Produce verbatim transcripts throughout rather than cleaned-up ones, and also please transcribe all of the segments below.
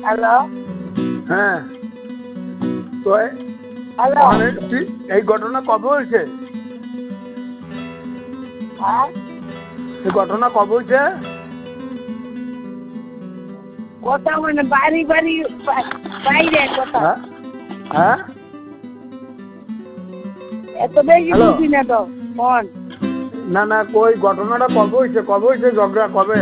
Hello হ্যাঁ তো hello এই ঘটনা কবে হয়েছে? হ্যাঁ এই ঘটনা কবে হয়েছে? কথা মানে বাড়ি বাড়ি বাইরে কথা হ্যাঁ এত বেশি বুঝি না তো ফোন না না কই ঘটনাটা কবে হয়েছে? কবে হয়েছে ঝগড়া কবে?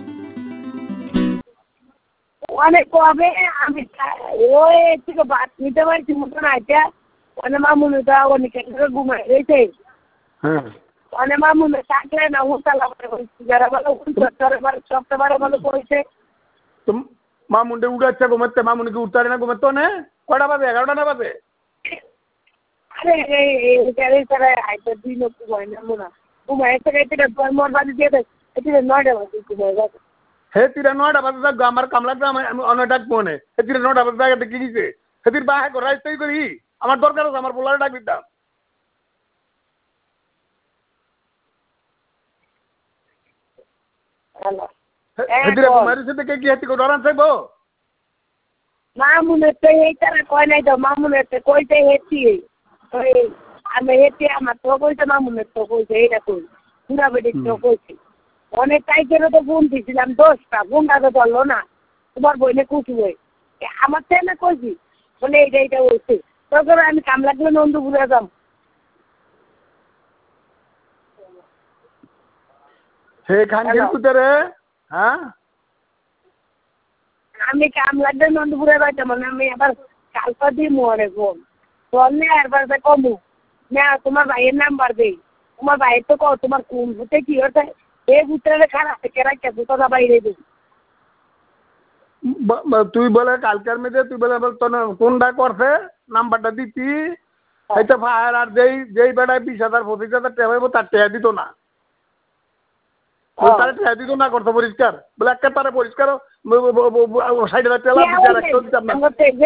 অনেক কবে আমি ওই থেকে ভাত নিতে পারছি মতন আছে অনেক মামুনিটা অনেক ঘুমাই রয়েছে হ্যাঁ অনেক মামুনি থাকলে না উঠালা যারা ভালো সবটা বারো ভালো করেছে তো মামুনটা উঠাচ্ছে ঘুমাচ্ছে মামুনিকে উঠতে না ঘুমাতো না কটা বাজে এগারোটা না বাজে? আরে এই তারা আইটা দুই লোক ঘুমায় না মোনা ঘুমায় থেকে মোর বাড়ি দিয়ে দেয় এটা নয়টা বাজে ঘুমায় গেছে হে তিরা নয়টা বাজে যাক আমার কামলা আমি অনেক ডাক মনে হে তিরা নয়টা বাজে জায়গাতে কি দিছে সেদিন বাহে রাইতেই করি আমার দরকার আছে আমার পোলারে ডাক দিতাম হেতিরে ঘুমাইছে থেকে কি হেতি ডরান চাইবো মামুনের তো এই তারা কয় নাই তো মামুনের তো কইতে হেতি ওই আমি হেতি আমার তো কইতে মামুনের তো কইতে এইটা কই পুরা বেটির তো কইছি অনেক টাইপেরও তো ফোন দিয়েছিলাম দশটা ফোনটা তো ধরলো না তোমার বইনে কুচি বই আমার ছেলে কইছি বলে এইটা এইটা বলছি তখন আমি কাম লাগলে নন্দপুরে যাম হে খানগির কুতরে হ্যাঁ আমি কাম লাগলে নন্দপুরে যাইতাম মানে আমি আবার কালকা দিই মোড়ে ফোন বললে একবার কমু না তোমার ভাইয়ের নাম্বার দেই তোমার ভাইয়ের তো কও তোমার কোন ভূতে কি হচ্ছে এই ভূতের খারাপ থেকে রাখতে ভূতটা বাইরে দিই তুই বলে কালকের মেয়েদের তুই বলে তোর কোনটা করছে নাম্বারটা দিতি হয়তো ফায়ার আর যেই যেই বেড়ায় বিশ হাজার পঁচিশ হাজার টাকা পাবো তার টাকা দিত না তারা টাকা দিত না করতো পরিষ্কার বলে একটা তারা পরিষ্কার ষাট হাজার টাকা দিতাম না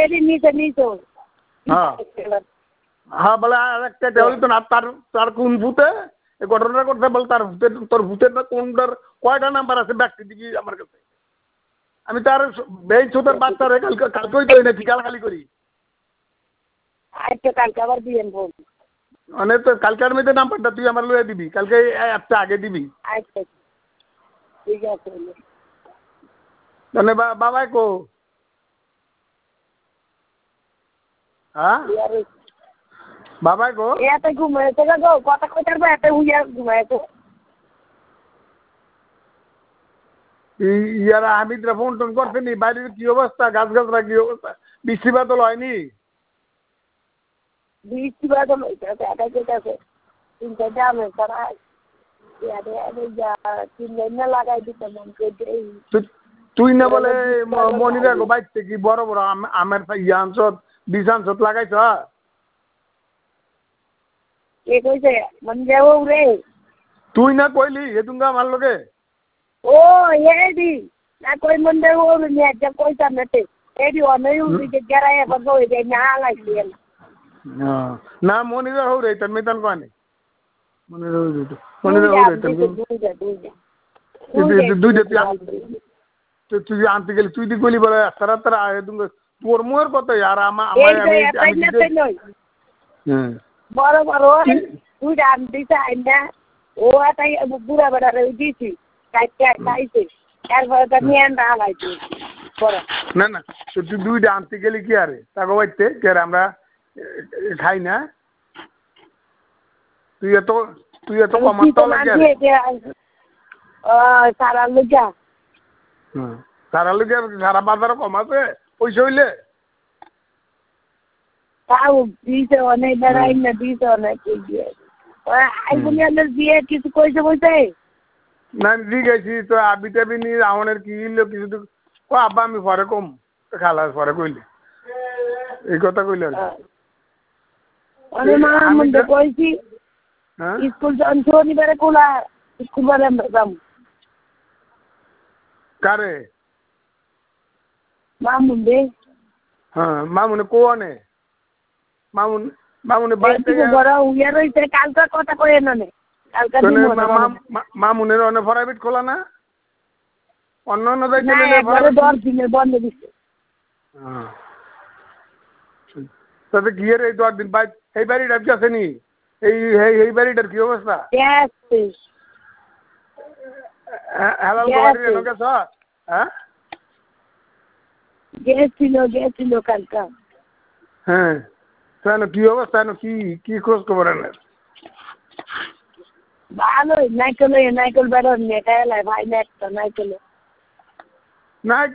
হ্যাঁ হ্যাঁ বলে আর একটা টাকা দিত না তার তার কোন ভূতে এই ঘটনাটা করতে বলে তার ভূতের তোর ভূতের না কোনটার কয়টা নাম্বার আছে ব্যক্তি দিবি আমার কাছে আমি তার বেঞ্চ ছোটার বাচ্চারে কালকে কালকেই করি নাকি গালাগালি করি আচ্ছা কালকে আবার দিয়েন ফোন মানে তো কালকের মধ্যে নাম্বারটা তুই আমার লয়ে দিবি কালকে একটা আগে দিবি আচ্ছা ঠিক আছে মানে বাবাই কো হ্যাঁ বাবাই কো এতে ঘুমাইছে গো কথা কইতে পারবে এতে উইয়া ঘুমাইছে ইয়ারা হামিদরা ফোন টোন করছে নি বাইরের কি অবস্থা গাছ গাছরা কি অবস্থা বৃষ্টি বাদল হয়নি বৃষ্টি বাদল হয়েছে একা কেটেছে তিনটা দামে তারা লাগাই দিতে মন তুই না বলে মনিরা গো বাইতে কি বড় বড় আমের ইয়া আনছত বীজ আনছত লাগাইছ কে কইছে মনিরা ও রে তুই না কইলি হেতুঙ্গা আমার লগে ও এডি না কই মন্দির ও নিয়ে যা কইতা নতে এডি অনই উঠি যে গরায় বগো দে না লাইছি না মনিরা হো রে তন মেতন কোনে মনিরা হো রে মনিরা হো রে তন দুই দে তুই তুই আনতে গেলি তুই দি কইলি বলে সারা তারা হেতুঙ্গ তোর মোর কত यार আমা আমায় আমি হ্যাঁ বড় বড় তুই দাম দিছা আইনা ও আতাই বুড়া বড়া রে দিছি কাইতে কাইতে এরপরে তো নিয়ে না লাইছি বড় না না তুই দুইটা আনতে গেলি কি আরে তাগো বাইতে কে আমরা খাই না তুই এত তুই এত কমাতো লাগে ও সারা লুজা হুম সারা লুজা সারা বাজার কমাতে পয়সা হইলে তাও দিছে অনেক বেড়াই না দিছে অনেক দিয়ে আই বুনিয়াদের দিয়ে কিছু কইছে বইতে না দি গেছি তো আবি টাবি নি রাউনের কি হইলো কিছু তো ও আব্বা আমি পরে কম খালাস পরে কইলে এই কথা কইলে আরে মা মন্দ কইছি হ্যাঁ স্কুল যান শনিবারে কোলা স্কুল বারে যাম কারে মামুন দে হ্যাঁ মামুনে কোনে মামুন মামুনে বাইতে বড় উইয়া রইছে কালকা কথা কই না নে কালকা দিন মামুনের অনে প্রাইভেট খোলা না অন্য অন্য যাইতে না বড় দশ দিনের বন্ধ দিছে তাতে কি এর এই দশ দিন বাই এই বাড়িটার কি আছে নি এই এই বাড়িটার কি অবস্থা হালাল বাড়ি এনে গেছ হ্যাঁ গেছিল গেছিল কালকা হ্যাঁ কেন কি অবস্থা কি কি খোঁজ খবর এনে ভালোই নাইকেল নাইকেল বেড়ার নেটায় ভাই না একটা নাইকেল নাইকেল